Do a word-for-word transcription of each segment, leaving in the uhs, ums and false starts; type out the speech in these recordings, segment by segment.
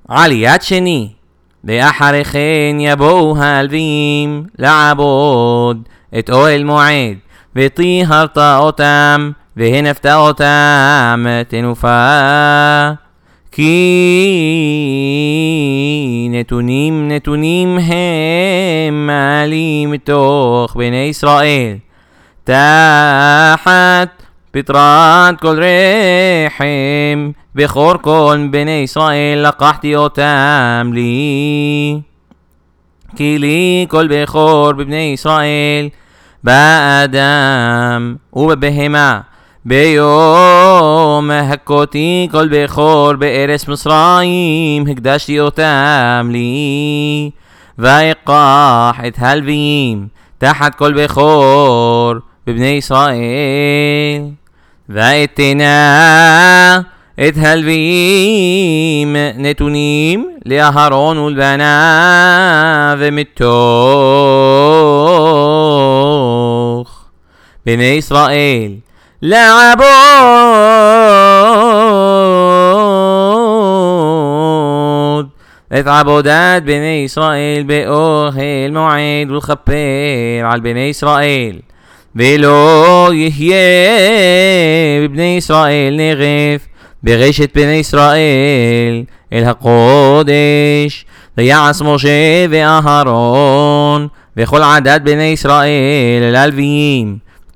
על יד שני. ואחרי כן יבואו הלווים לעבוד את אוהל מועד, וטיהרת אותם והנפת אותם תנופה. כי נתונים נתונים הם מעלים מתוך בני ישראל, תחת פטרת כל רחם, בכור כל בני ישראל לקחתי אותם לי. כי לי כל בכור בבני ישראל, באדם ובבהמה, ביום הכותי כל בכור בארץ מצרים, הקדשתי אותם לי. ואקח את הלווים תחת כל בכור בבני ישראל, ואתנה את הלווים נתונים לאהרון ולבניו מתוך בני ישראל לעבוד את עבודת בני ישראל באוהל מועד, ולכפר על בני ישראל. ולא יהיה בבני ישראל נרף ברשת בני ישראל אל הקודש. ויעש משה ואהרון וכל עדת בני ישראל אל הלווים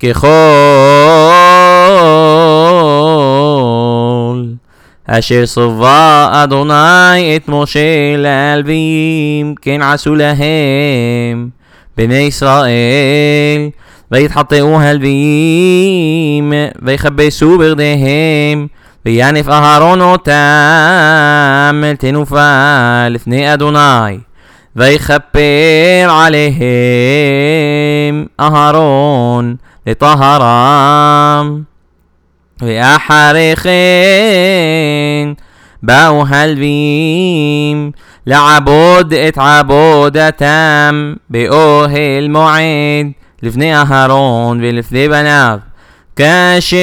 ככל אשר צווה אדוני את משה להלווים, כן עשו להם בני ישראל. ויתחטאו הלווים ויכבסו בגדיהם, וינף אהרון אותם אל תנופה לפני אדוני, ויכפר עליהם אהרון לטהרם. ואחרי כן באו הלווים לעבוד את עבודתם באוהל מועד לפני אהרון ולפני בניו, כאשר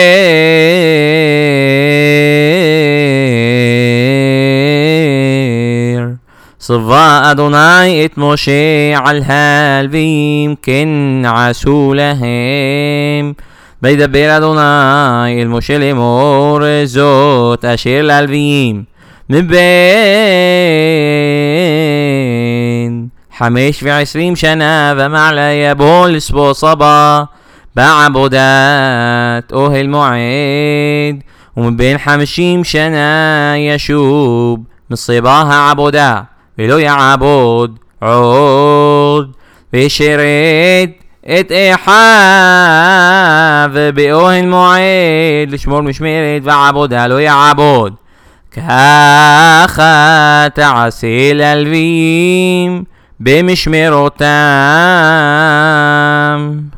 צווה אדוני את משה על הלווים, כן עשו להם. וידבר אדוני אל משה לאמור, זאת אשר להלווים מבין חמש ועשרים שנה ומעלה יבוא לסבו סבא בעבודת אוהל מועד, ומבין חמישים שנה ישוב מסיבה העבודה, ולא יעבוד עוד. וישרת את אחיו באוהל מועד לשמור משמרת, ועבודה לא יעבוד. ככה תעשה ללווים במשמרותם.